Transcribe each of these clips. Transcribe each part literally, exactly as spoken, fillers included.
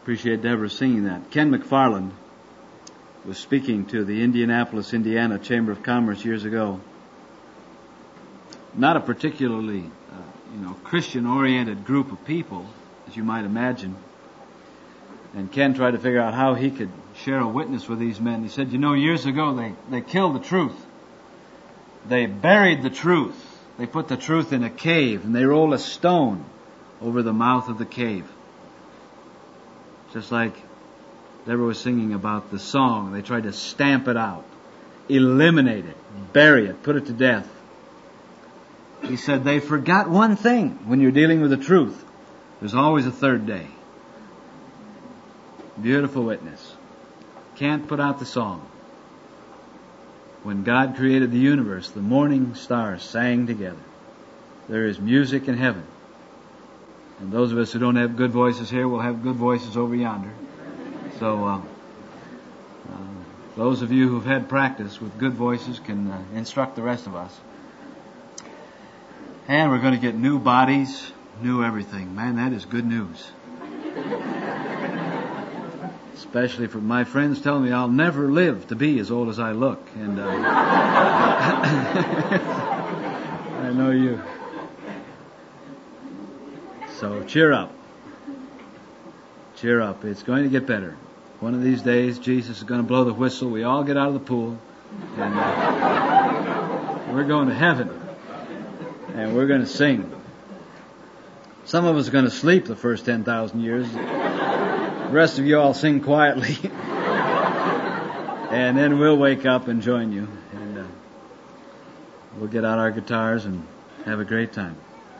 Appreciate Deborah singing that. Ken McFarland was speaking to the Indianapolis, Indiana Chamber of Commerce years ago. Not a particularly, uh, you know, Christian-oriented group of people, as you might imagine. And Ken tried to figure out how he could share a witness with these men. He said, you know, years ago they, they killed the truth. They buried the truth. They put the truth in a cave, and they rolled a stone over the mouth of the cave. Just like Deborah was singing about the song. They tried to stamp it out, eliminate it, bury it, put it to death. He said they forgot one thing when you're dealing with the truth. There's always a third day. Beautiful witness. Can't put out the song. When God created the universe, the morning stars sang together. There is music in heaven. And those of us who don't have good voices here will have good voices over yonder. So, uh, uh, those of you who've had practice with good voices can uh, instruct the rest of us. And we're going to get new bodies, new everything. Man, that is good news. Especially for my friends telling me I'll never live to be as old as I look. And uh, I know you. So cheer up. Cheer up. It's going to get better. One of these days, Jesus is going to blow the whistle. We all get out of the pool. And uh, we're going to heaven. And we're going to sing. Some of us are going to sleep the first ten thousand years. The rest of you all sing quietly. And then we'll wake up and join you. And uh, we'll get out our guitars and have a great time.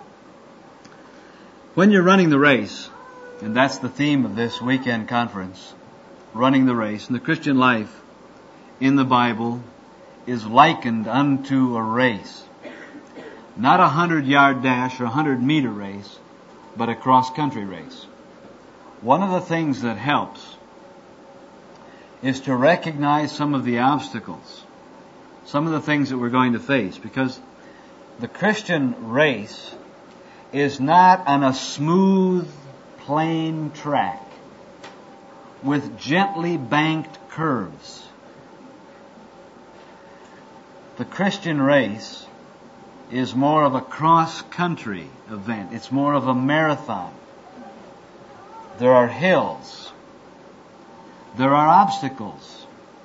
When you're running the race, and that's the theme of this weekend conference, running the race, and the Christian life in the Bible is likened unto a race. Not a hundred-yard dash or a hundred-meter race, but a cross-country race. One of the things that helps is to recognize some of the obstacles, some of the things that we're going to face, because the Christian race is not on a smooth, plain track with gently banked curves. The Christian race is more of a cross-country event. It's more of a marathon. There are hills. There are obstacles.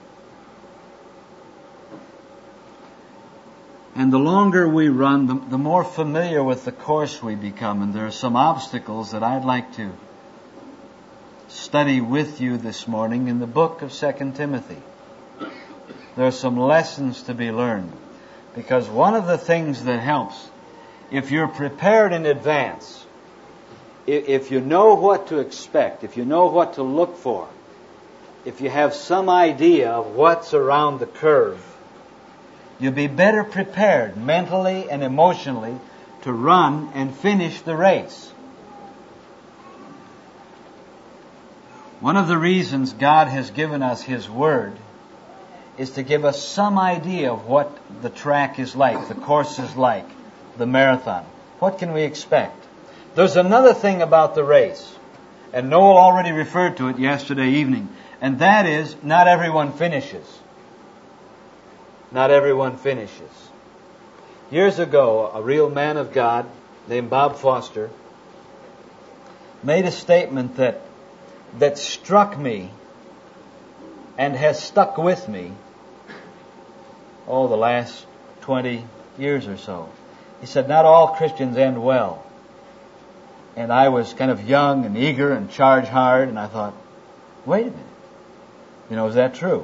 And the longer we run, the, the more familiar with the course we become. And there are some obstacles that I'd like to study with you this morning in the book of Second Timothy. There are some lessons to be learned. Because one of the things that helps, if you're prepared in advance, if you know what to expect, if you know what to look for, if you have some idea of what's around the curve, you'll be better prepared mentally and emotionally to run and finish the race. One of the reasons God has given us His Word is to give us some idea of what the track is like, the course is like, the marathon. What can we expect? There's another thing about the race, and Noel already referred to it yesterday evening, and that is not everyone finishes. Not everyone finishes. Years ago, a real man of God named Bob Foster made a statement that that struck me and has stuck with me oh, the last twenty years or so. He said, not all Christians end well. And I was kind of young and eager and charge hard, and I thought, wait a minute. You know, is that true?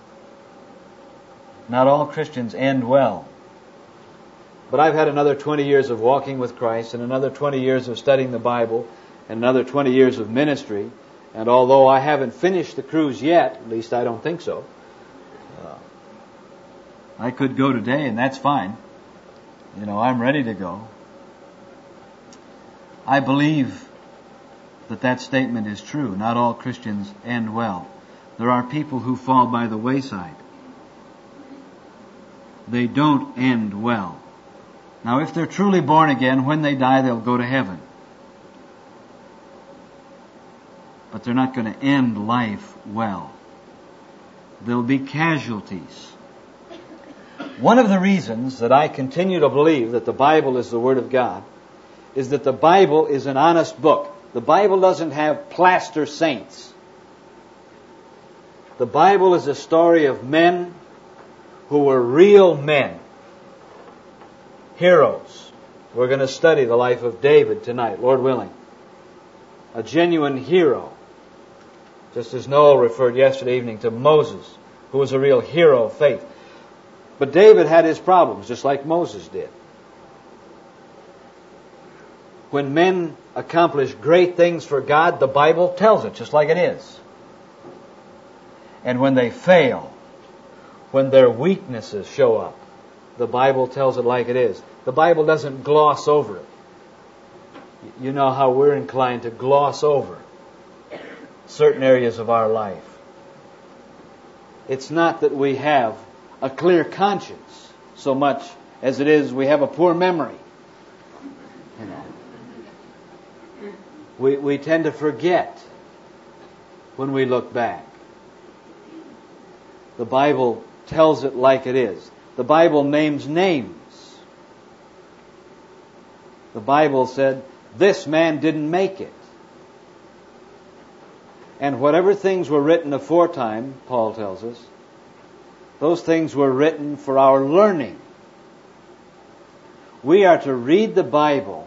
Not all Christians end well. But I've had another twenty years of walking with Christ and another twenty years of studying the Bible and another twenty years of ministry. And although I haven't finished the cruise yet, at least I don't think so, uh, I could go today and that's fine. You know, I'm ready to go. I believe that that statement is true. Not all Christians end well. There are people who fall by the wayside. They don't end well. Now, if they're truly born again, when they die, they'll go to heaven. but they're not going to end life well. There'll be casualties. One of the reasons that I continue to believe that the Bible is the Word of God is that the Bible is an honest book. The Bible doesn't have plaster saints. The Bible is a story of men who were real men. Heroes. We're going to study the life of David tonight, Lord willing. A genuine hero. Just as Noel referred yesterday evening to Moses, who was a real hero of faith. But David had his problems, just like Moses did. When men accomplish great things for God, the Bible tells it, just like it is. And when they fail, when their weaknesses show up, the Bible tells it like it is. The Bible doesn't gloss over it. You know how we're inclined to gloss over certain areas of our life. It's not that we have a clear conscience so much as it is we have a poor memory. You know, we we tend to forget when we look back. The Bible tells it like it is. The Bible names names. The Bible said, this man didn't make it. And whatever things were written aforetime, Paul tells us, those things were written for our learning. We are to read the Bible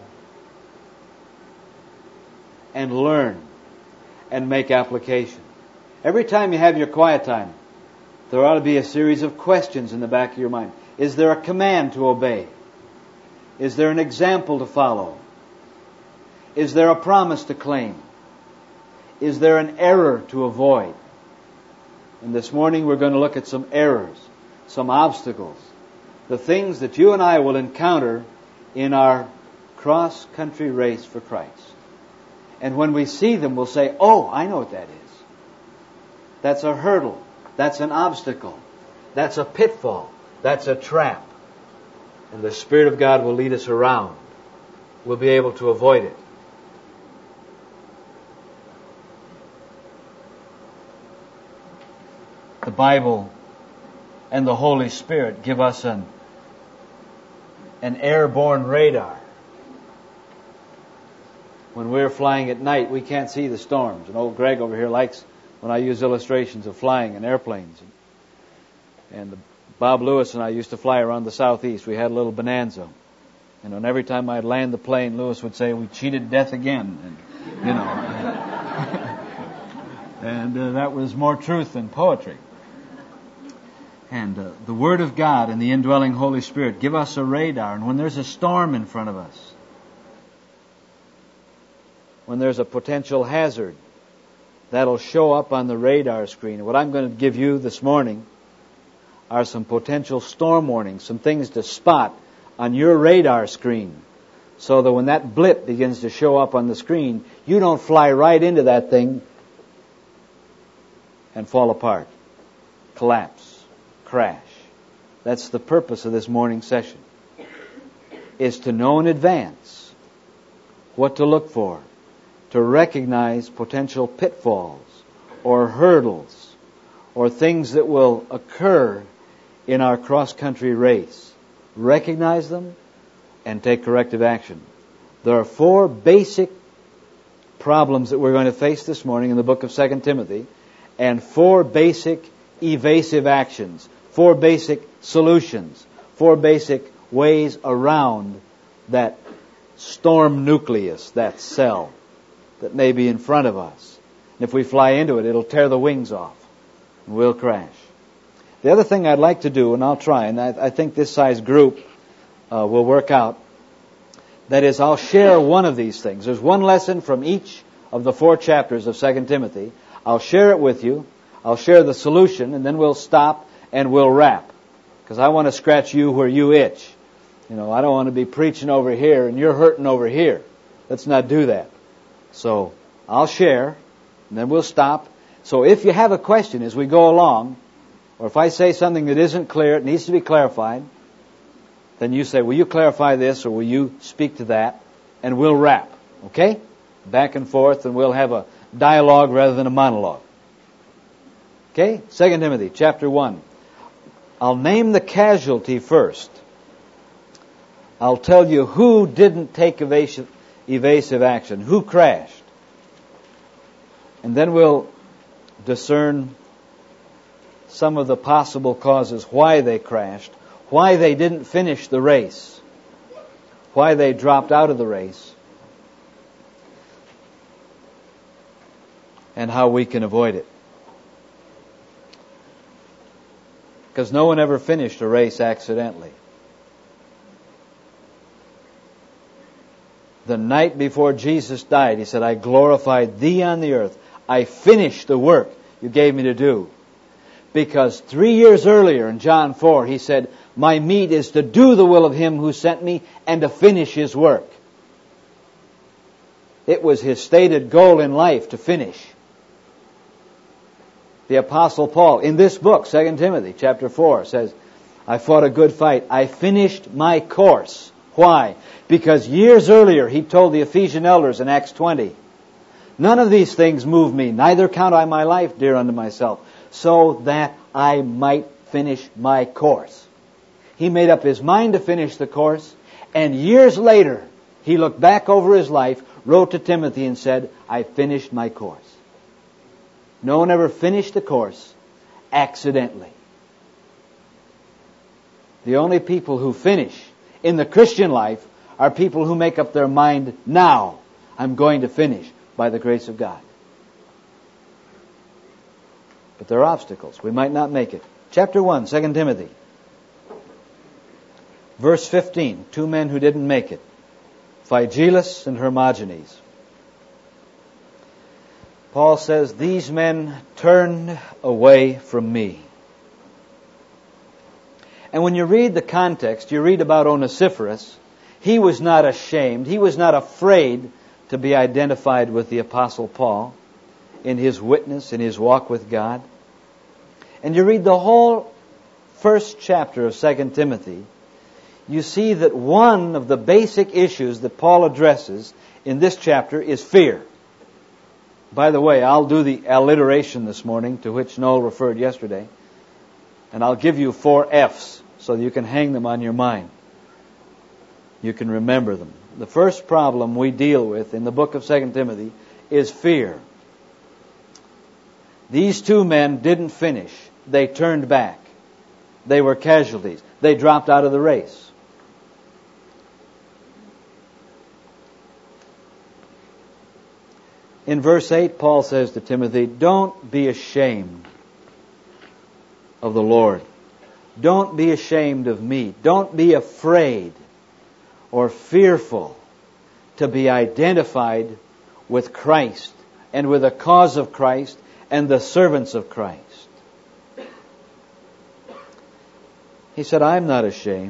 and learn and make application. Every time you have your quiet time, there ought to be a series of questions in the back of your mind. Is there a command to obey? Is there an example to follow? Is there a promise to claim? Is there an error to avoid? And this morning we're going to look at some errors, some obstacles, the things that you and I will encounter in our cross-country race for Christ. And when we see them, we'll say, oh, I know what that is. That's a hurdle. That's an obstacle. That's a pitfall. That's a trap. And the Spirit of God will lead us around. We'll be able to avoid it. The Bible and the Holy Spirit give us an, an airborne radar. When we're flying at night, we can't see the storms. And old Greg over here likes when I use illustrations of flying in airplanes. And the, Bob Lewis and I used to fly around the southeast. We had a little bonanza. You know, and every time I'd land the plane, Lewis would say, we cheated death again. And, you know. and uh, that was more truth than poetry. And uh, the Word of God and the indwelling Holy Spirit give us a radar. And when there's a storm in front of us, when there's a potential hazard, that'll show up on the radar screen. What I'm going to give you this morning are some potential storm warnings, some things to spot on your radar screen, so that when that blip begins to show up on the screen, you don't fly right into that thing and fall apart, collapse, crash. That's the purpose of this morning session, is to know in advance what to look for, to recognize potential pitfalls or hurdles or things that will occur in our cross-country race. Recognize them and take corrective action. There are four basic problems that we're going to face this morning in the book of Second Timothy, and four basic evasive actions, four basic solutions, four basic ways around that storm nucleus, that cell that may be in front of us. And if we fly into it, it'll tear the wings off and we'll crash. The other thing I'd like to do, and I'll try, and I, I think this size group uh, will work out, that is, I'll share one of these things. There's one lesson from each of the four chapters of Second Timothy. I'll share it with you. I'll share the solution, and then we'll stop and we'll wrap. Because I want to scratch you where you itch. You know, I don't want to be preaching over here and you're hurting over here. Let's not do that. So I'll share, and then we'll stop. So if you have a question as we go along, or if I say something that isn't clear, it needs to be clarified, then you say, will you clarify this, or will you speak to that, and we'll wrap. Okay? Back and forth, and we'll have a, dialogue rather than a monologue. Okay? Second Timothy chapter one. I'll name the casualty first. I'll tell you who didn't take evasive, evasive action, who crashed. And then we'll discern some of the possible causes why they crashed, why they didn't finish the race, why they dropped out of the race, and how we can avoid it. Because no one ever finished a race accidentally. The night before Jesus died, He said, I glorified Thee on the earth. I finished the work You gave me to do. Because three years earlier in John four, He said, my meat is to do the will of Him who sent me and to finish His work. It was His stated goal in life to finish. The Apostle Paul, in this book, Second Timothy chapter four, says, I fought a good fight. I finished my course. Why? Because years earlier he told the Ephesian elders in Acts twenty, none of these things move me, neither count I my life dear unto myself, so that I might finish my course. He made up his mind to finish the course, and years later he looked back over his life, wrote to Timothy and said, I finished my course. No one ever finished the course accidentally. The only people who finish in the Christian life are people who make up their mind, now I'm going to finish by the grace of God. But there are obstacles. We might not make it. Chapter one, Second Timothy. Verse fifteen. Two men who didn't make it. Phygelus and Hermogenes. Paul says, these men turned away from me. And when you read the context, you read about Onesiphorus. He was not ashamed. He was not afraid to be identified with the Apostle Paul in his witness, in his walk with God. And you read the whole first chapter of Second Timothy, you see that one of the basic issues that Paul addresses in this chapter is fear. By the way, I'll do the alliteration this morning to which Noel referred yesterday. And I'll give you four F's so that you can hang them on your mind. You can remember them. The first problem we deal with in the book of Second Timothy is fear. These two men didn't finish. They turned back. They were casualties. They dropped out of the race. In verse eight, Paul says to Timothy, don't be ashamed of the Lord. Don't be ashamed of me. Don't be afraid or fearful to be identified with Christ and with the cause of Christ and the servants of Christ. He said, I'm not ashamed.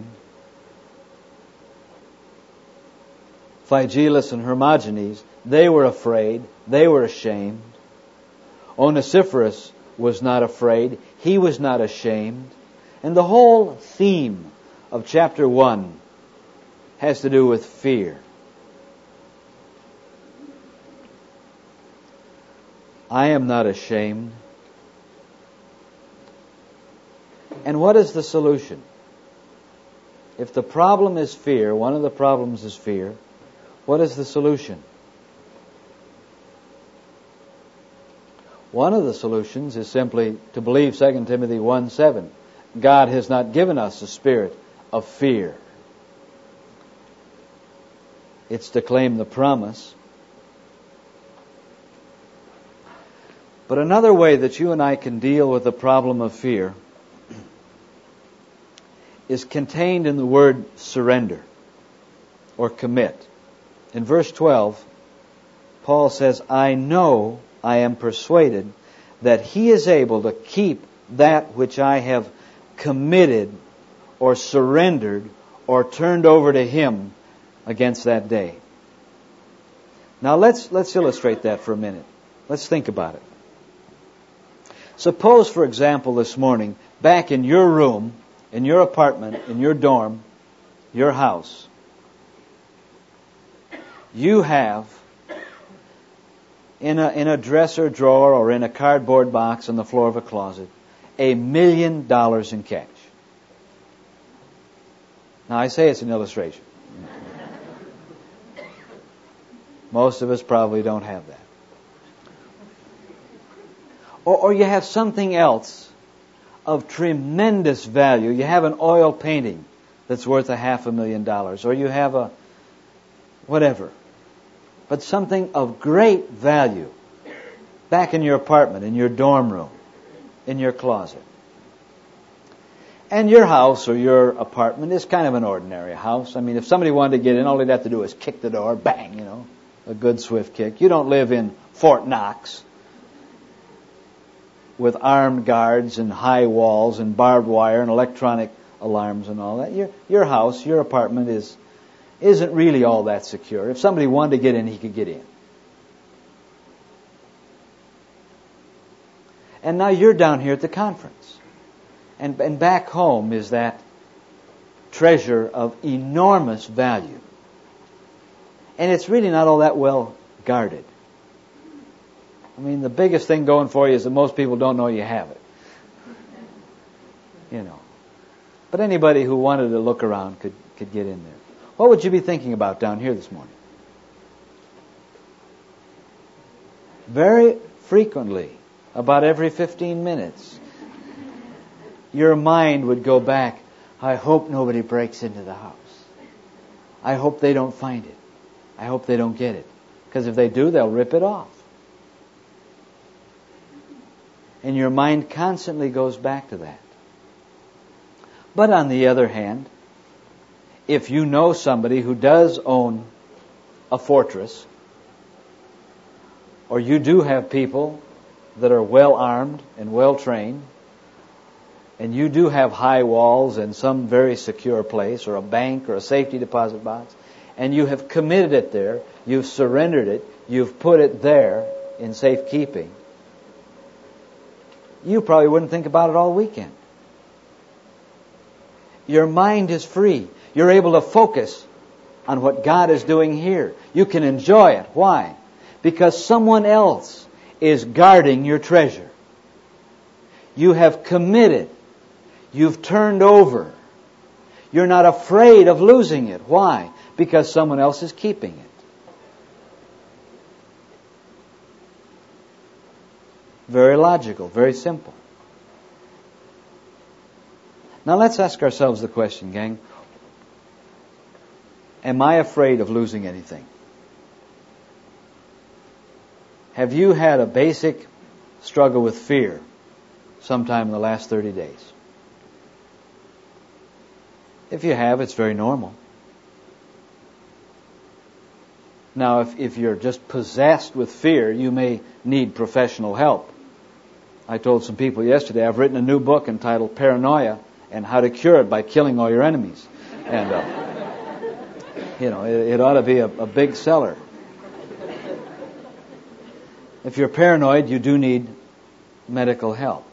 Phygelus and Hermogenes, they were afraid. They were ashamed. Onesiphorus was not afraid. He was not ashamed. And the whole theme of chapter one has to do with fear. I am not ashamed. And what is the solution? If the problem is fear, one of the problems is fear, what is the solution? One of the solutions is simply to believe Second Timothy one seven. God has not given us a spirit of fear. It's to claim the promise. But another way that you and I can deal with the problem of fear is contained in the word surrender or commit. In verse twelve, Paul says, I know, I am persuaded that He is able to keep that which I have committed or surrendered or turned over to Him against that day. Now let's let's illustrate that for a minute. Let's think about it. Suppose, for example, this morning, back in your room, in your apartment, in your dorm, your house, you have in a, in a dresser drawer or in a cardboard box on the floor of a closet, a million dollars in cash. Now, I say it's an illustration. Most of us probably don't have that. Or, or you have something else of tremendous value. You have an oil painting that's worth a half a million dollars. Or you have a whatever. But something of great value back in your apartment, in your dorm room, in your closet. And your house or your apartment is kind of an ordinary house. I mean, if somebody wanted to get in, all they'd have to do is kick the door, bang, you know, a good swift kick. You don't live in Fort Knox with armed guards and high walls and barbed wire and electronic alarms and all that. Your your house, your apartment is isn't really all that secure. If somebody wanted to get in, he could get in. And now you're down here at the conference. And, and back home is that treasure of enormous value. And it's really not all that well guarded. I mean, the biggest thing going for you is that most people don't know you have it. You know. But anybody who wanted to look around could, could get in there. What would you be thinking about down here this morning? Very frequently, about every fifteen minutes, your mind would go back, I hope nobody breaks into the house. I hope they don't find it. I hope they don't get it. Because if they do, they'll rip it off. And your mind constantly goes back to that. But on the other hand, if you know somebody who does own a fortress, or you do have people that are well armed and well trained, and you do have high walls and some very secure place, or a bank or a safety deposit box, and you have committed it there, you've surrendered it, you've put it there in safekeeping, you probably wouldn't think about it all weekend. Your mind is free. You're able to focus on what God is doing here. You can enjoy it. Why? Because someone else is guarding your treasure. You have committed. You've turned over. You're not afraid of losing it. Why? Because someone else is keeping it. Very logical, very simple. Now let's ask ourselves the question, gang. Am I afraid of losing anything? Have you had a basic struggle with fear sometime in the last thirty days? If you have, it's very normal. Now, if, if you're just possessed with fear, you may need professional help. I told some people yesterday, I've written a new book entitled Paranoia and How to Cure It by Killing All Your Enemies. And, uh, you know, it, it ought to be a, a big seller. If you're paranoid, you do need medical help.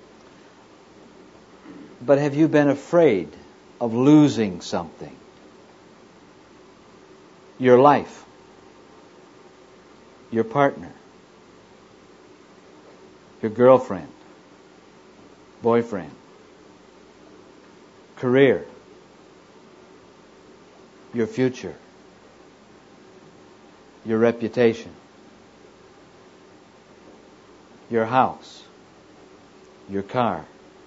But have you been afraid of losing something? Your life, your partner, your girlfriend, boyfriend, career, your future, your reputation, your house, your car,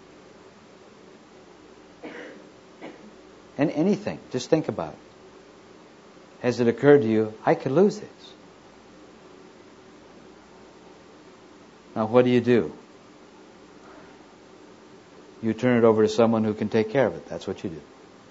and anything. Just think about it. Has it occurred to you, I could lose this? Now, what do you do? You turn it over to someone who can take care of it. That's what you do.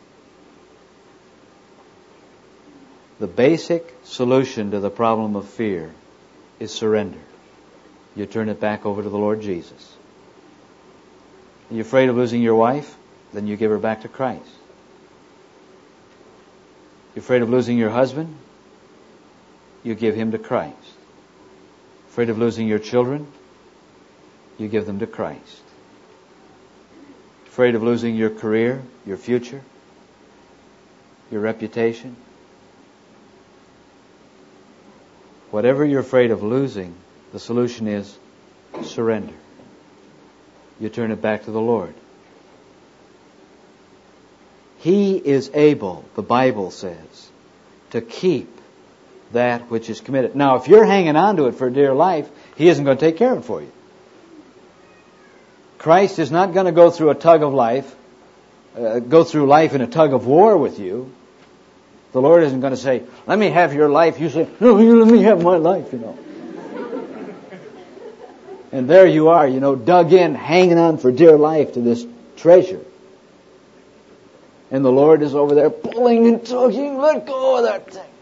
The basic solution to the problem of fear is surrender. You turn it back over to the Lord Jesus. Are you afraid of losing your wife? Then you give her back to Christ. You're afraid of losing your husband? You give him to Christ. Afraid of losing your children? You give them to Christ. Afraid of losing your career, your future, your reputation? Whatever you're afraid of losing, the solution is surrender. You turn it back to the Lord. He is able, the Bible says, to keep that which is committed. Now, if you're hanging on to it for dear life, He isn't going to take care of it for you. Christ is not going to go through a tug of life, uh, go through life in a tug of war with you. The Lord isn't going to say, let me have your life. You say, no, you let me have my life, you know. And there you are, you know, dug in, hanging on for dear life to this treasure. And the Lord is over there pulling and tugging, let go of that thing.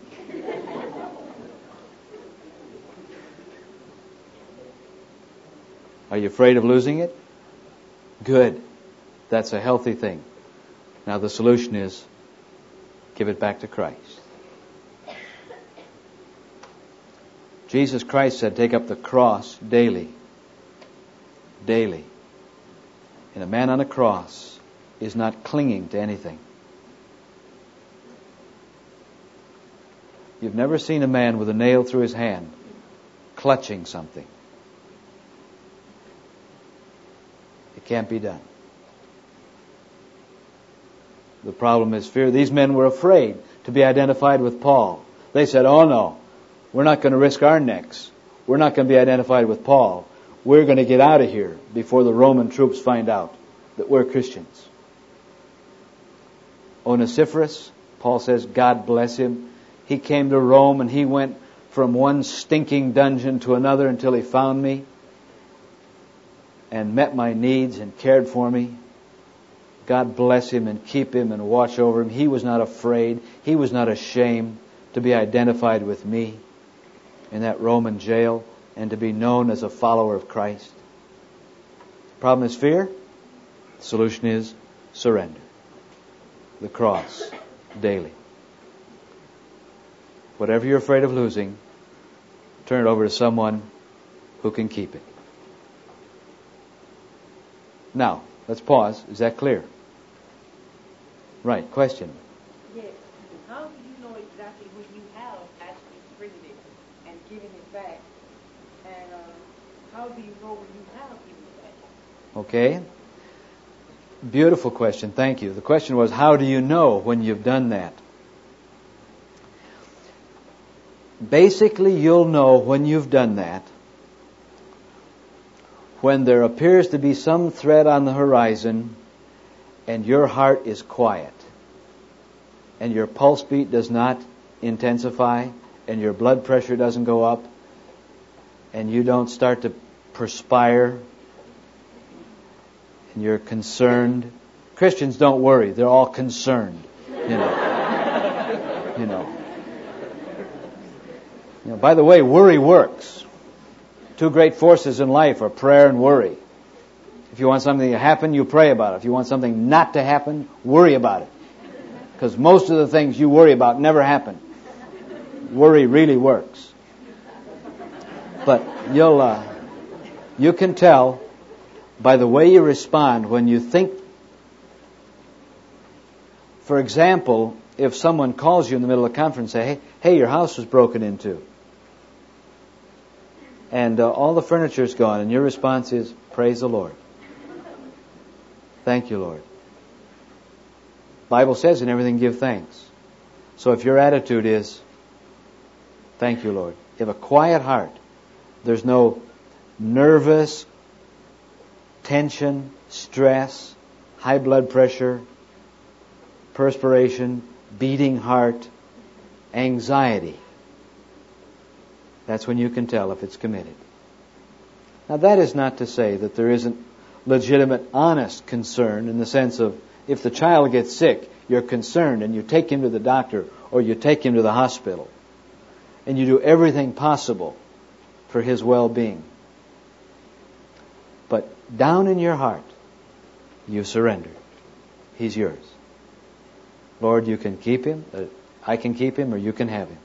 Are you afraid of losing it? Good. That's a healthy thing. Now the solution is give it back to Christ. Jesus Christ said, take up the cross daily. Daily. And a man on a cross is not clinging to anything. You've never seen a man with a nail through his hand clutching something. It can't be done. The problem is fear. These men were afraid to be identified with Paul. They said, oh no, we're not going to risk our necks. We're not going to be identified with Paul. We're going to get out of here before the Roman troops find out that we're Christians. Onesiphorus, Paul says, God bless him. He came to Rome and he went from one stinking dungeon to another until he found me and met my needs and cared for me. God bless him and keep him and watch over him. He was not afraid. He was not ashamed to be identified with me in that Roman jail and to be known as a follower of Christ. The problem is fear. The solution is surrender. The cross daily. Whatever you're afraid of losing, turn it over to someone who can keep it. Now, let's pause. Is that clear? Right. Question. Yes. How do you know exactly when you have actually surrendered it and given it back? And uh, how do you know when you have given it back? Okay. Beautiful question. Thank you. The question was, how do you know when you've done that? Basically, you'll know when you've done that when there appears to be some threat on the horizon and your heart is quiet and your pulse beat does not intensify and your blood pressure doesn't go up and you don't start to perspire and you're concerned. Christians don't worry. They're all concerned. You know. you know. You know. By the way, worry works. Two great forces in life are prayer and worry. If you want something to happen, you pray about it. If you want something not to happen, worry about it. Because most of the things you worry about never happen. Worry really works. But you'll, uh, you can tell by the way you respond when you think. For example, if someone calls you in the middle of a conference and say, hey, hey, your house was broken into. And uh, all the furniture is gone. And your response is, praise the Lord. Thank you, Lord. Bible says in everything give thanks. So if your attitude is, thank you, Lord. You have a quiet heart. There's no nervous tension, stress, high blood pressure, perspiration, beating heart, anxiety. That's when you can tell if it's committed. Now that is not to say that there isn't legitimate, honest concern in the sense of if the child gets sick, you're concerned and you take him to the doctor or you take him to the hospital and you do everything possible for his well-being. But down in your heart, you surrender. He's yours. Lord, you can keep him, I can keep him, or you can have him.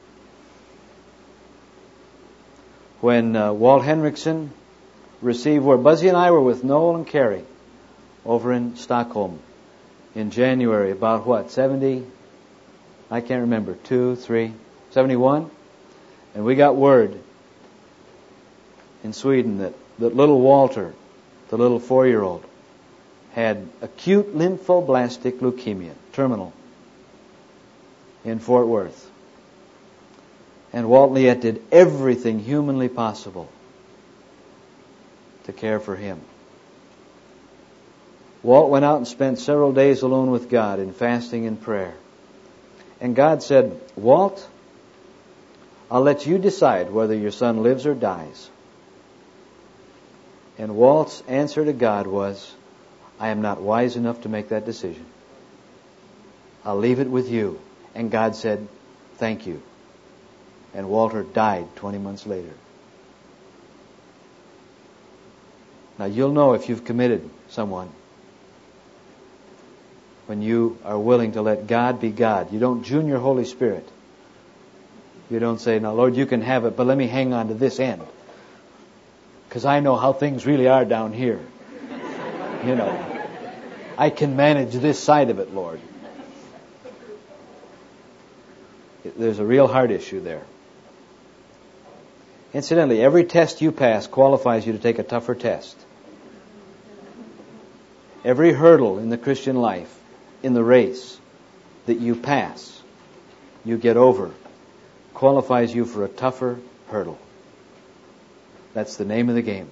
When uh, Walt Henriksen received word, Buzzy and I were with Noel and Carrie over in Stockholm in January, about what, seventy? I can't remember, two, three, seventy-one? And we got word in Sweden that, that little Walter, the little four-year-old, had acute lymphoblastic leukemia, terminal, in Fort Worth. And Walt Liette did everything humanly possible to care for him. Walt went out and spent several days alone with God in fasting and prayer. And God said, Walt, I'll let you decide whether your son lives or dies. And Walt's answer to God was, I am not wise enough to make that decision. I'll leave it with you. And God said, thank you. And Walter died twenty months later. Now you'll know if you've committed someone when you are willing to let God be God. You don't junior Holy Spirit. You don't say, now Lord, you can have it, but let me hang on to this end. Because I know how things really are down here. You know, I can manage this side of it, Lord. There's a real heart issue there. Incidentally, every test you pass qualifies you to take a tougher test. Every hurdle in the Christian life, in the race, that you pass, you get over, qualifies you for a tougher hurdle. That's the name of the game.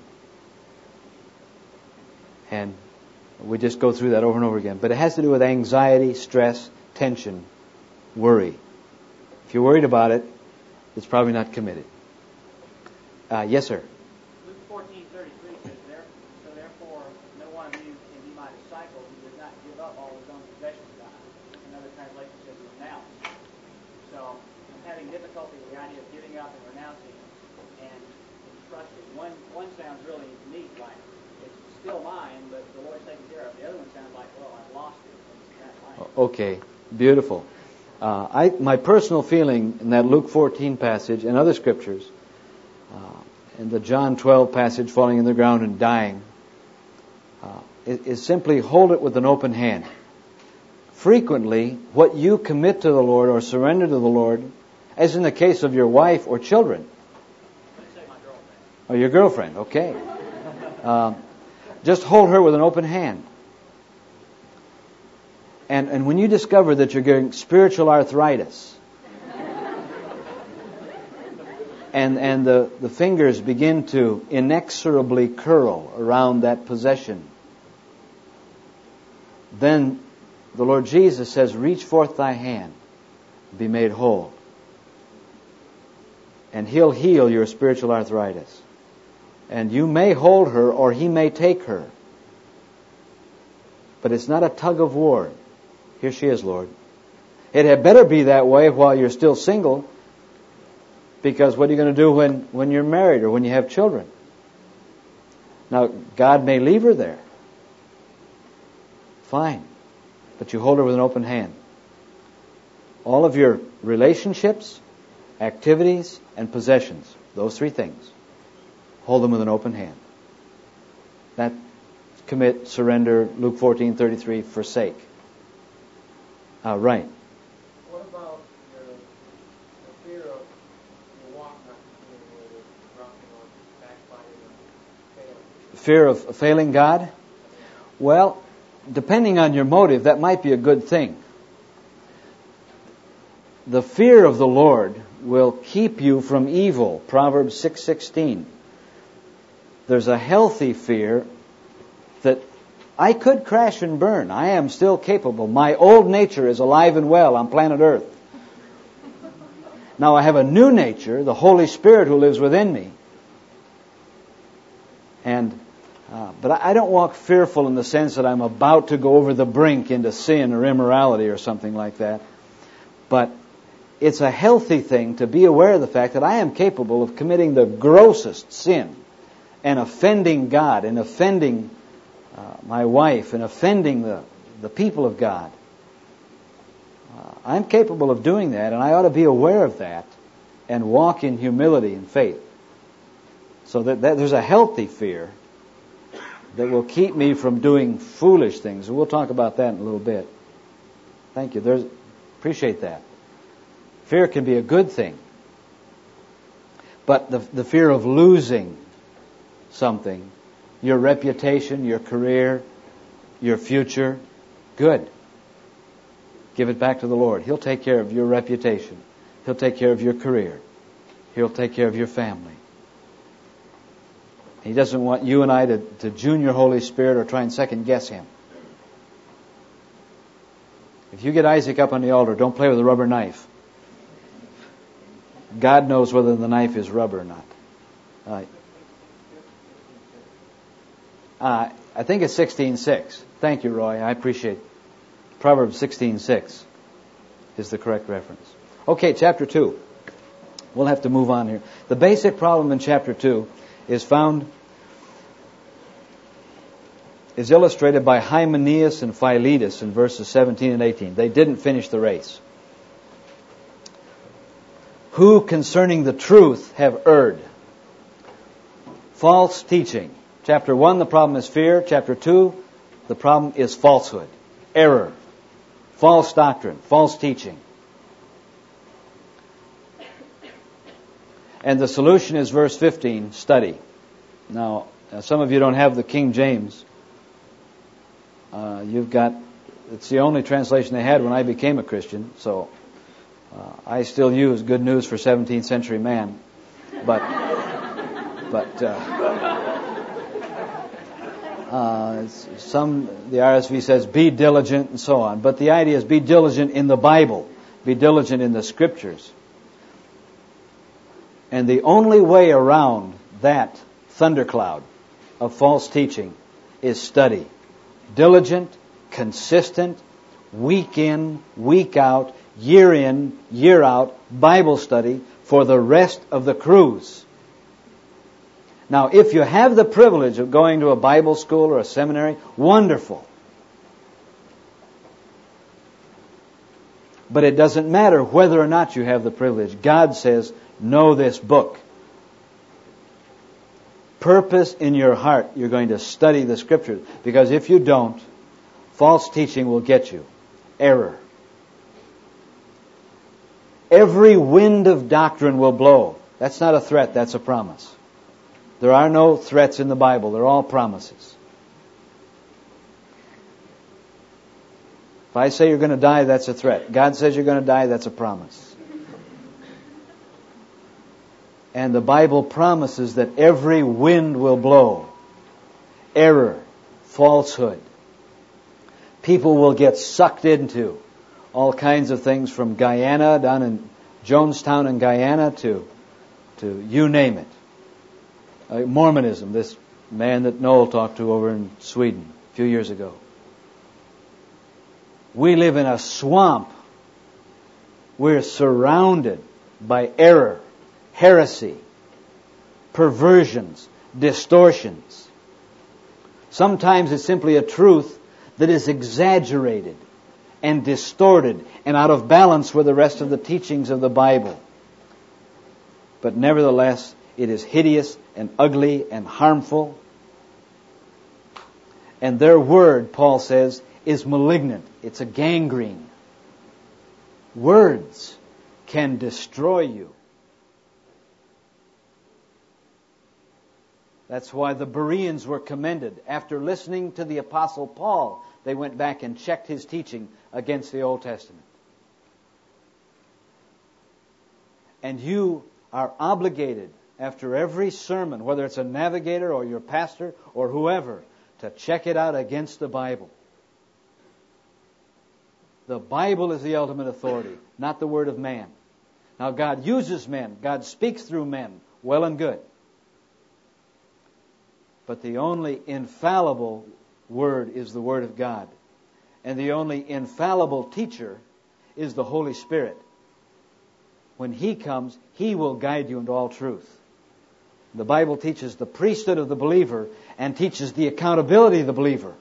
And we just go through that over and over again. But it has to do with anxiety, stress, tension, worry. If you're worried about it, it's probably not committed. Uh, yes, sir. Luke fourteen thirty-three says, there, so therefore, no one of you can be my disciple who does not give up all his own possessions to God. Another translation says renounce. So I'm having difficulty with the idea of giving up and renouncing and trusting. One one sounds really neat, like it's still mine, but the Lord's taking care of it. The other one sounds like, well, I've lost it. It's not mine. Okay, beautiful. Uh, I, my personal feeling in that Luke fourteen passage and other scriptures, uh, and the John twelve passage, falling in the ground and dying, uh, is, is simply hold it with an open hand. Frequently, what you commit to the Lord or surrender to the Lord, as in the case of your wife or children, Let's say my girlfriend. or your girlfriend, okay, uh, just hold her with an open hand. And, and when you discover that you're getting spiritual arthritis, and and the, the fingers begin to inexorably curl around that possession, then the Lord Jesus says, reach forth thy hand, be made whole. And He'll heal your spiritual arthritis. And you may hold her or He may take her. But it's not a tug of war. Here she is, Lord. It had better be that way while you're still single, because what are you going to do when, when you're married or when you have children? Now, God may leave her there. Fine. But you hold her with an open hand. All of your relationships, activities, and possessions, those three things, hold them with an open hand. That commit, surrender, Luke fourteen thirty-three, forsake. Uh, right. What about your, the fear of your walk not continuing, dropping on, backbiting, or failing? Fear of failing God? Well, depending on your motive, that might be a good thing. The fear of the Lord will keep you from evil. Proverbs six sixteen. There's a healthy fear that I could crash and burn. I am still capable. My old nature is alive and well on planet Earth. Now I have a new nature, the Holy Spirit who lives within me. And uh, but I don't walk fearful in the sense that I'm about to go over the brink into sin or immorality or something like that. But it's a healthy thing to be aware of the fact that I am capable of committing the grossest sin and offending God and offending uh, my wife and offending the, the people of God. Uh, I'm capable of doing that, and I ought to be aware of that and walk in humility and faith. So that, that there's a healthy fear that will keep me from doing foolish things. We'll talk about that in a little bit. Thank you. There's, appreciate that. Fear can be a good thing. But the, the fear of losing something, your reputation, your career, your future, good. Give it back to the Lord. He'll take care of your reputation. He'll take care of your career. He'll take care of your family. He doesn't want you and I to, to junior Holy Spirit or try and second guess Him. If you get Isaac up on the altar, don't play with a rubber knife. God knows whether the knife is rubber or not. Uh, uh, I think it's sixteen six. Thank you, Roy. I appreciate it. Proverbs sixteen six is the correct reference. Okay, chapter two. We'll have to move on here. The basic problem in chapter two is found, is illustrated by Hymenaeus and Philetus in verses seventeen and eighteen. They didn't finish the race. Who concerning the truth have erred? False teaching. Chapter one, the problem is fear. Chapter two, the problem is falsehood, error, false doctrine, false teaching. And the solution is verse fifteen, study. Now, some of you don't have the King James. Uh, you've got, it's the only translation they had when I became a Christian, so uh, I still use Good News for seventeenth century man. But, but, uh, uh, some, the R S V says, be diligent and so on. But the idea is be diligent in the Bible. Be diligent in the Scriptures. And the only way around that thundercloud of false teaching is study. Diligent, consistent, week in, week out, year in, year out, Bible study for the rest of the cruise. Now, if you have the privilege of going to a Bible school or a seminary, wonderful. But it doesn't matter whether or not you have the privilege. God says, know this book. Purpose in your heart, you're going to study the Scriptures. Because if you don't, false teaching will get you. Error. Every wind of doctrine will blow. That's not a threat, that's a promise. There are no threats in the Bible. They're all promises. If I say you're going to die, that's a threat. God says you're going to die, that's a promise. And the Bible promises that every wind will blow. Error, falsehood. People will get sucked into all kinds of things from Guyana, down in Jonestown in Guyana, to, to you name it. Uh, Mormonism, this man that Noel talked to over in Sweden a few years ago. We live in a swamp. We're surrounded by error, heresy, perversions, distortions. Sometimes it's simply a truth that is exaggerated and distorted and out of balance with the rest of the teachings of the Bible. But nevertheless, it is hideous and ugly and harmful. And their word, Paul says, is malignant. It's a gangrene. Words can destroy you. That's why the Bereans were commended. After listening to the Apostle Paul, they went back and checked his teaching against the Old Testament. And you are obligated after every sermon, whether it's a navigator or your pastor or whoever, to check it out against the Bible. The Bible is the ultimate authority, not the word of man. Now, God uses men. God speaks through men. Well and good. But the only infallible word is the Word of God. And the only infallible teacher is the Holy Spirit. When He comes, He will guide you into all truth. The Bible teaches the priesthood of the believer and teaches the accountability of the believer.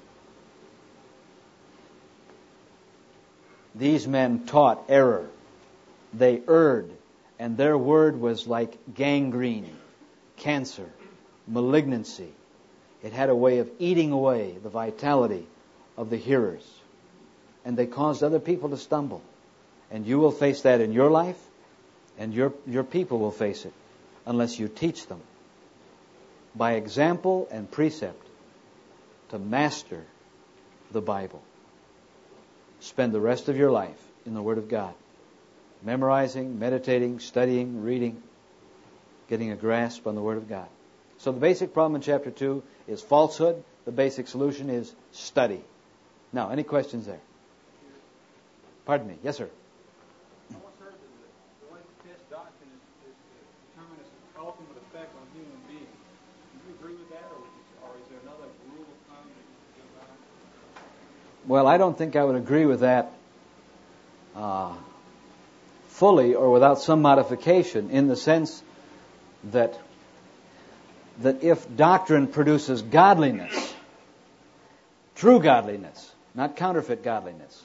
These men taught error. They erred, and their word was like gangrene, cancer, malignancy. It had a way of eating away the vitality of the hearers. And they caused other people to stumble. And you will face that in your life, and your, your people will face it. unless you teach them by example and precept to master the Bible. Spend the rest of your life in the Word of God, memorizing, meditating, studying, reading, getting a grasp on the Word of God. So the basic problem in chapter two is falsehood. The basic solution is study. Now, any questions there? Pardon me. Yes, sir. I once heard that the way to test doctrine is, is to determine its ultimate effect on human beings. Do you agree with that, or, or is there another rule of thumb that you can give out? Well, I don't think I would agree with that uh, fully or without some modification, in the sense that that if doctrine produces godliness, true godliness, not counterfeit godliness,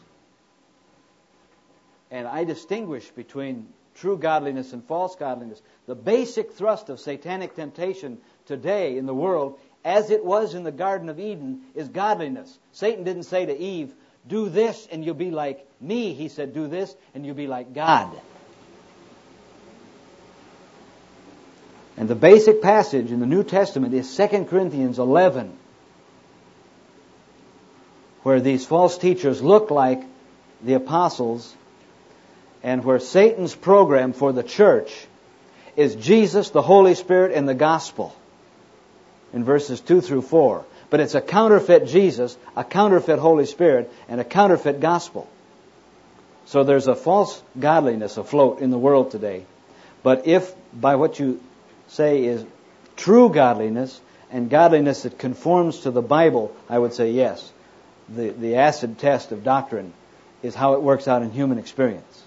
and I distinguish between true godliness and false godliness. The basic thrust of satanic temptation today in the world, as it was in the Garden of Eden, is godliness. Satan didn't say to Eve, do this and you'll be like me. He said, do this and you'll be like God. And the basic passage in the New Testament is Second Corinthians eleven, where these false teachers look like the apostles, and where Satan's program for the church is Jesus, the Holy Spirit, and the gospel in verses two through four. But it's a counterfeit Jesus, a counterfeit Holy Spirit, and a counterfeit gospel. So there's a false godliness afloat in the world today. But if by what you say is true godliness and godliness that conforms to the Bible, I would say yes. The, the acid test of doctrine is how it works out in human experience.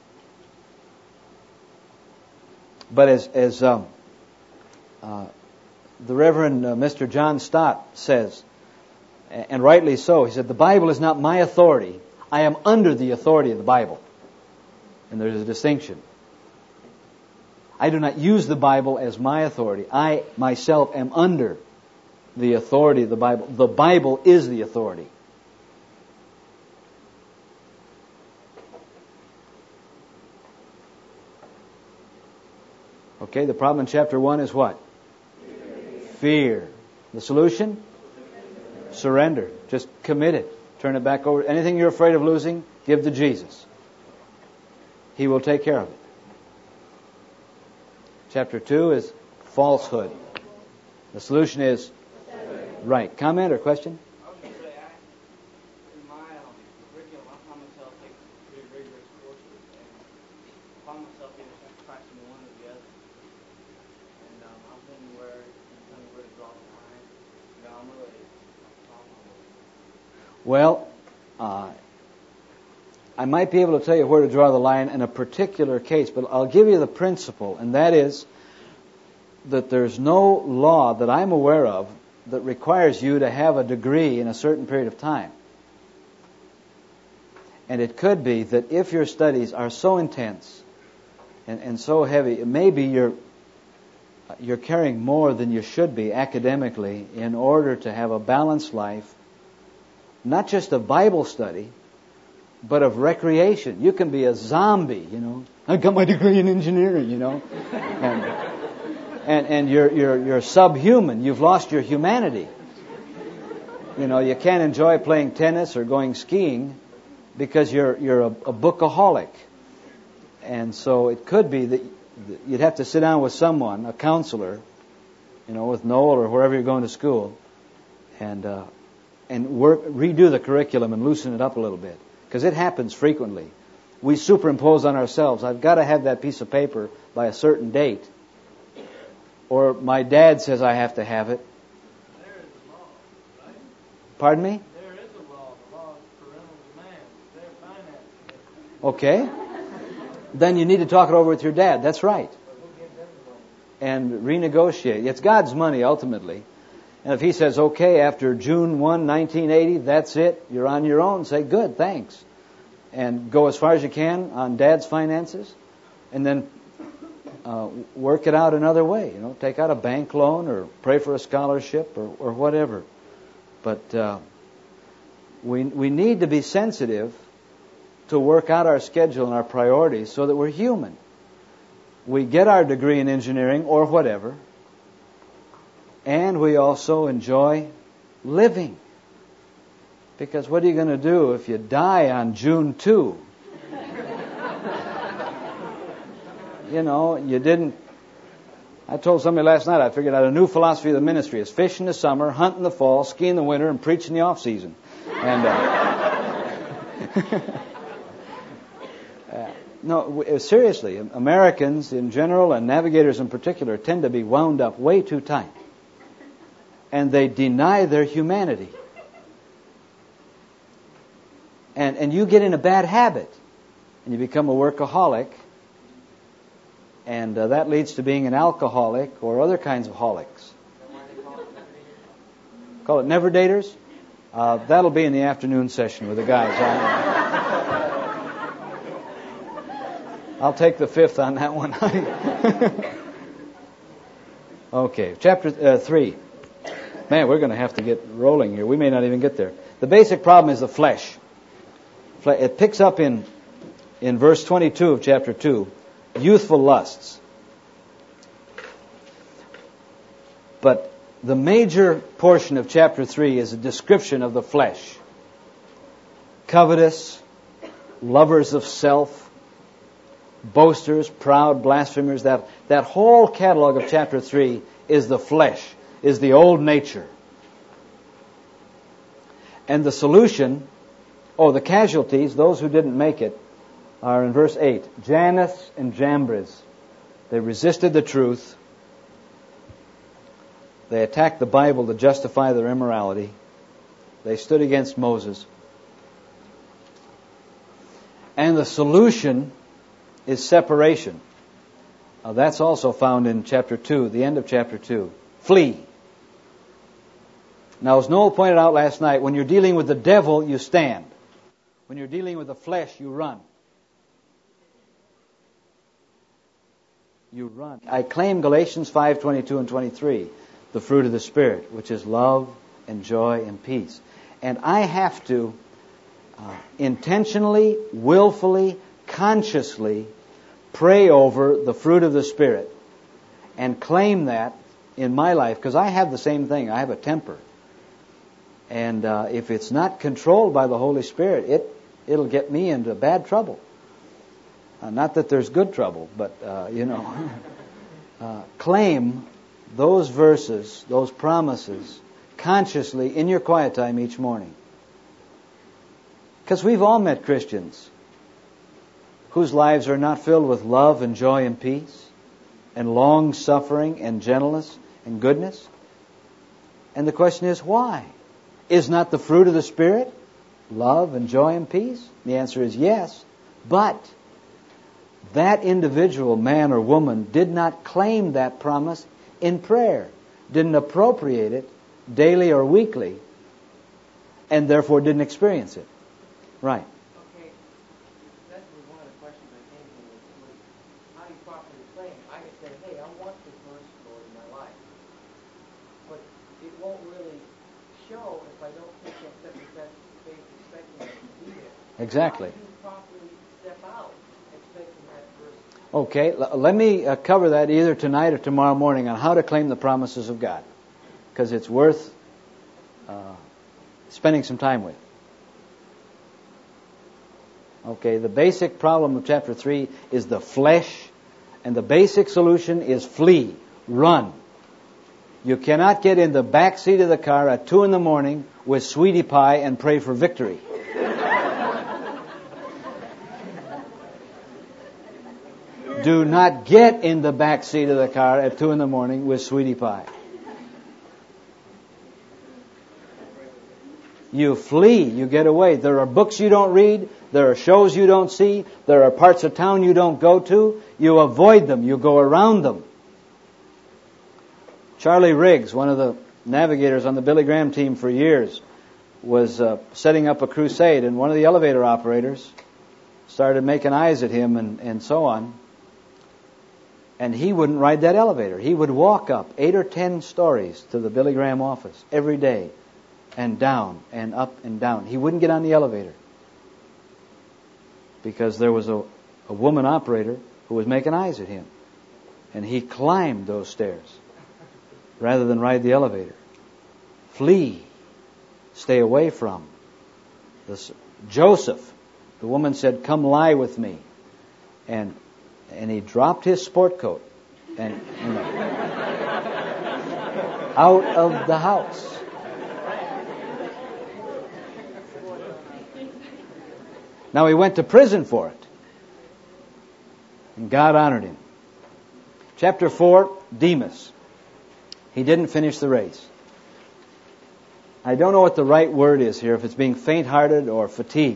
But as, as um, uh, the Reverend uh, Mister John Stott says, and rightly so, he said, the Bible is not my authority. I am under the authority of the Bible. And there's a distinction. I do not use the Bible as my authority. I myself am under the authority of the Bible. The Bible is the authority. Okay, the problem in chapter one is what? Fear. Fear. The solution? Surrender. Just commit it. Turn it back over. Anything you're afraid of losing, give to Jesus. He will take care of it. Chapter two is falsehood. The solution is right. Comment or question? I was going to say, I, in my um, curriculum, I find myself taking pretty rigorous courses, and I find myself either sacrificing one or the other. And um, I'm thinking where, I'm thinking where to draw the line. You know, I'm really, I'm Well, uh, I might be able to tell you where to draw the line in a particular case, but I'll give you the principle, and that is that there's no law that I'm aware of that requires you to have a degree in a certain period of time. And it could be that if your studies are so intense and, and so heavy, maybe you're you're carrying more than you should be academically in order to have a balanced life, not just of Bible study, but of recreation. You can be a zombie, you know. I got my degree in engineering, you know. And and, and you're you're you're subhuman. You've lost your humanity. You know, you can't enjoy playing tennis or going skiing because you're you're a, a bookaholic. And so it could be that you'd have to sit down with someone, a counselor, you know, with Noel or wherever you're going to school, and uh, and work redo the curriculum and loosen it up a little bit. Because it happens frequently. We superimpose on ourselves, I've got to have that piece of paper by a certain date. Or my dad says I have to have it. There is a law, right? Pardon me? There is a law, the law of parental demand. Their finances. Okay. Then you need to talk it over with your dad. That's right. But we'll give them the money. And renegotiate. It's God's money ultimately. And if he says, okay, after June first, nineteen eighty, that's it, you're on your own, say, good, thanks. And go as far as you can on Dad's finances, and then uh, work it out another way. You know, take out a bank loan or pray for a scholarship or, or whatever. But uh, we we need to be sensitive to work out our schedule and our priorities so that we're human. we get our degree in engineering or whatever, and we also enjoy living. Because what are you going to do if you die on June second? You know, you didn't... I told somebody last night I figured out a new philosophy of the ministry is fish in the summer, hunt in the fall, ski in the winter, and preach in the off season. And uh, uh, no, seriously, Americans in general and navigators in particular tend to be wound up way too tight, and they deny their humanity. And and you get in a bad habit, and you become a workaholic. And uh, that leads to being an alcoholic or other kinds of holics. Call it never daters? Uh, that'll be in the afternoon session with the guys. I'll take the fifth on that one. Okay, chapter uh, three. Man, we're going to have to get rolling here. We may not even get there. The basic problem is the flesh. It picks up in, in verse twenty-two of chapter two. Youthful lusts. But the major portion of chapter three is a description of the flesh. Covetous, lovers of self, boasters, proud, blasphemers. That, that whole catalog of chapter three is the flesh, is the old nature. And the solution, oh, the casualties, those who didn't make it, are in verse eight. Jannes and Jambres. They resisted the truth. They attacked the Bible to justify their immorality. They stood against Moses. And the solution is separation. Now, that's also found in chapter two, the end of chapter two. Flee. Now, as Noel pointed out last night, when you're dealing with the devil, you stand. When you're dealing with the flesh, you run. You run. I claim Galatians five twenty-two and twenty-three, the fruit of the Spirit, which is love and joy and peace. And I have to uh, intentionally, willfully, consciously pray over the fruit of the Spirit and claim that in my life, because I have the same thing. I have a temper. And uh, if it's not controlled by the Holy Spirit, it, it'll get me into bad trouble. Uh, not that there's good trouble, but, uh, you know, uh, claim those verses, those promises, consciously in your quiet time each morning. Because we've all met Christians whose lives are not filled with love and joy and peace and long-suffering and gentleness and goodness. And the question is, why? Is not the fruit of the Spirit love and joy and peace? The answer is yes, but that individual, man or woman, did not claim that promise in prayer, didn't appropriate it daily or weekly, and therefore didn't experience it. Right. Okay, that's one of the questions I came to was, was how do you properly claim? I can say, hey, I want this mercy, Lord, in my life. But it won't really show if I don't take that step of faith expecting it to be there. Exactly. How do you properly step out expecting that verse? Okay, l- let me uh, cover that either tonight or tomorrow morning on how to claim the promises of God, because it's worth uh, spending some time with. Okay, the basic problem of chapter three is the flesh, and the basic solution is flee, run. You cannot get in the back seat of the car at two in the morning with sweetie pie and pray for victory. Do not get in the back seat of the car at two in the morning with sweetie pie. You flee, you get away. There are books you don't read. There are shows you don't see. There are parts of town you don't go to. You avoid them. You go around them. Charlie Riggs, one of the navigators on the Billy Graham team for years, was uh, setting up a crusade, and one of the elevator operators started making eyes at him and, and so on. And he wouldn't ride that elevator. He would walk up eight or ten stories to the Billy Graham office every day, and down and up and down. He wouldn't get on the elevator because there was a, a woman operator who was making eyes at him. And he climbed those stairs rather than ride the elevator. Flee. Stay away from. This, Joseph, the woman said, come lie with me. And and he dropped his sport coat and, you know, out of the house. Now he went to prison for it. And God honored him. Chapter four, Demas. He didn't finish the race. I don't know what the right word is here, if it's being faint-hearted or fatigue.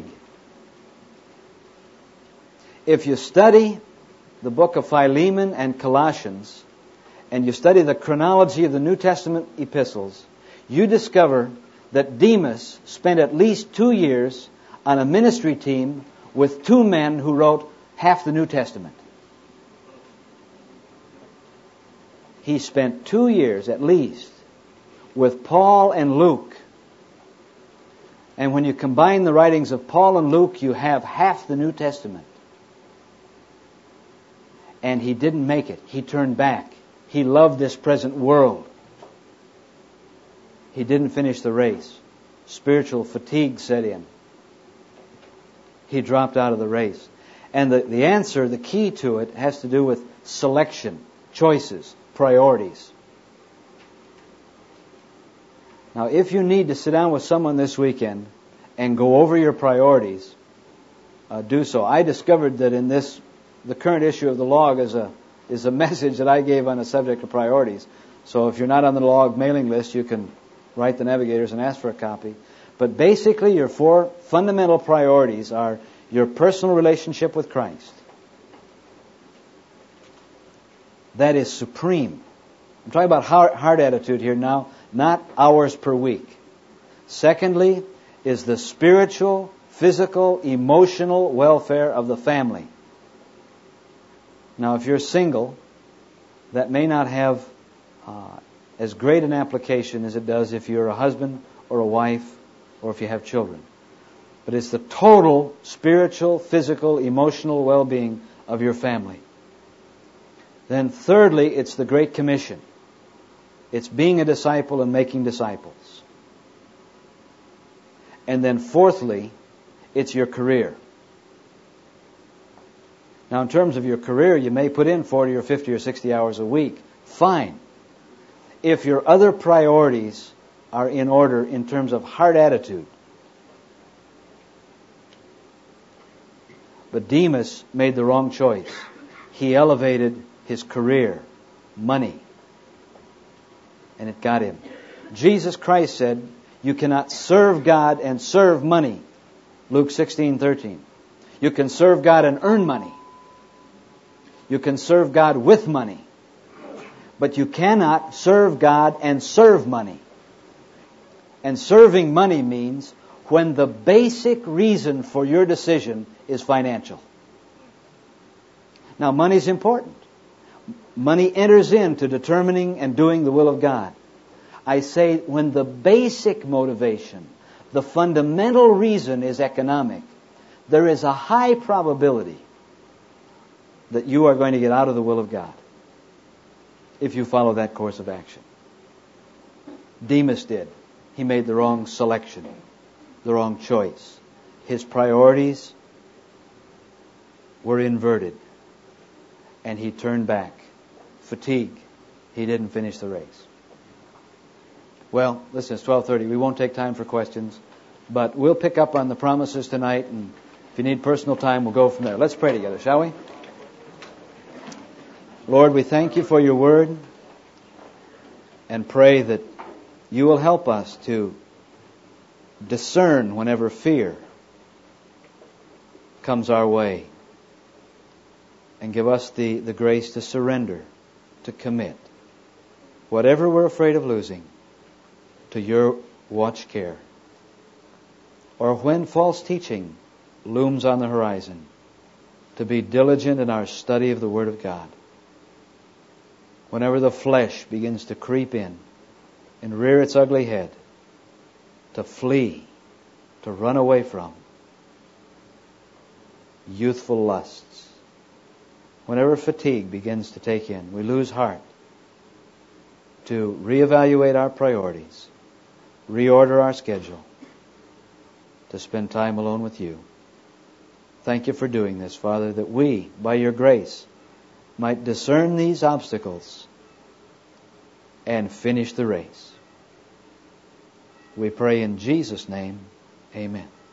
If you study the book of Philemon and Colossians, and you study the chronology of the New Testament epistles, you discover that Demas spent at least two years on a ministry team with two men who wrote half the New Testament. He spent two years at least with Paul and Luke. And when you combine the writings of Paul and Luke, you have half the New Testament. And he didn't make it. He turned back. He loved this present world. He didn't finish the race. Spiritual fatigue set in. He dropped out of the race. And the, the answer, the key to it, has to do with selection, choices, priorities. Now, if you need to sit down with someone this weekend and go over your priorities, uh, do so. I discovered that in this, the current issue of the log is a is a message that I gave on the subject of priorities. So if you're not on the log mailing list, you can write the Navigators and ask for a copy. But basically, your four fundamental priorities are your personal relationship with Christ. That is supreme. I'm talking about heart, heart attitude here now, not hours per week. Secondly, is the spiritual, physical, emotional welfare of the family. Now, if you're single, that may not have uh, as great an application as it does if you're a husband or a wife or if you have children. But it's the total spiritual, physical, emotional well-being of your family. Then thirdly, it's the Great Commission. It's being a disciple and making disciples. And then fourthly, it's your career. Now, in terms of your career, you may put in forty or fifty or sixty hours a week. Fine. If your other priorities are in order in terms of heart attitude. But Demas made the wrong choice. He elevated his career, money, and it got him. Jesus Christ said, you cannot serve God and serve money. Luke sixteen thirteen. You can serve God and earn money. You can serve God with money. But you cannot serve God and serve money. And serving money means when the basic reason for your decision is financial. Now, money is important. Money enters into determining and doing the will of God. I say when the basic motivation, the fundamental reason is economic, there is a high probability that you are going to get out of the will of God if you follow that course of action. Demas did. He made the wrong selection, the wrong choice. His priorities were inverted, and he turned back. Fatigue. He didn't finish the race. Well, listen, it's twelve thirty. We won't take time for questions, but we'll pick up on the promises tonight, and if you need personal time, we'll go from there. Let's pray together, shall we? Lord, we thank you for your word and pray that you will help us to discern whenever fear comes our way and give us the, the grace to surrender, to commit, whatever we're afraid of losing, to your watch care. Or when false teaching looms on the horizon, to be diligent in our study of the Word of God. Whenever the flesh begins to creep in and rear its ugly head, to flee, to run away from youthful lusts, whenever fatigue begins to take in, we lose heart, to reevaluate our priorities, reorder our schedule, to spend time alone with you. Thank you for doing this, Father, that we, by your grace, might discern these obstacles and finish the race. We pray in Jesus' name, amen.